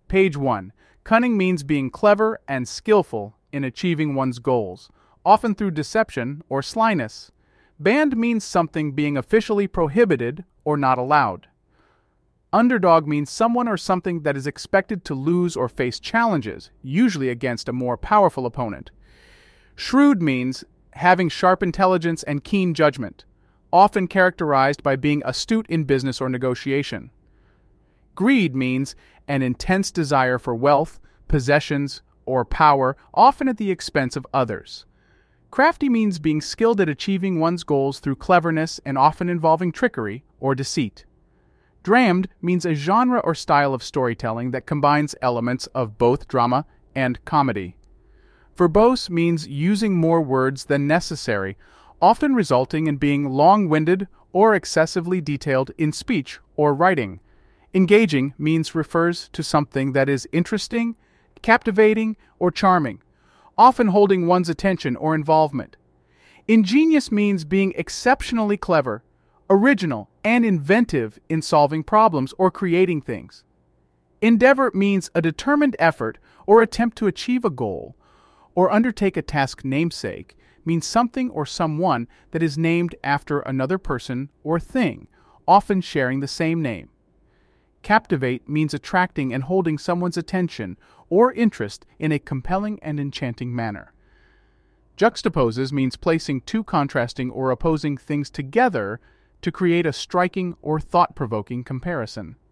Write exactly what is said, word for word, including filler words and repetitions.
Page one. Cunning means being clever and skillful in achieving one's goals, often through deception or slyness. Banned means something being officially prohibited or not allowed. Underdog means someone or something that is expected to lose or face challenges, usually against a more powerful opponent. Shrewd means having sharp intelligence and keen judgment, often characterized by being astute in business or negotiation. Greed means an intense desire for wealth, possessions, or power, often at the expense of others. Crafty means being skilled at achieving one's goals through cleverness and often involving trickery or deceit. Drammed means a genre or style of storytelling that combines elements of both drama and comedy. Verbose means using more words than necessary, often resulting in being long-winded or excessively detailed in speech or writing. Engaging means refers to something that is interesting, captivating, or charming, often holding one's attention or involvement. Ingenious means being exceptionally clever, original, and inventive in solving problems or creating things. Endeavor means a determined effort or attempt to achieve a goal, or undertake a task. Namesake means something or someone that is named after another person or thing, often sharing the same name. Captivate means attracting and holding someone's attention or interest in a compelling and enchanting manner. Juxtaposes means placing two contrasting or opposing things together to create a striking or thought-provoking comparison.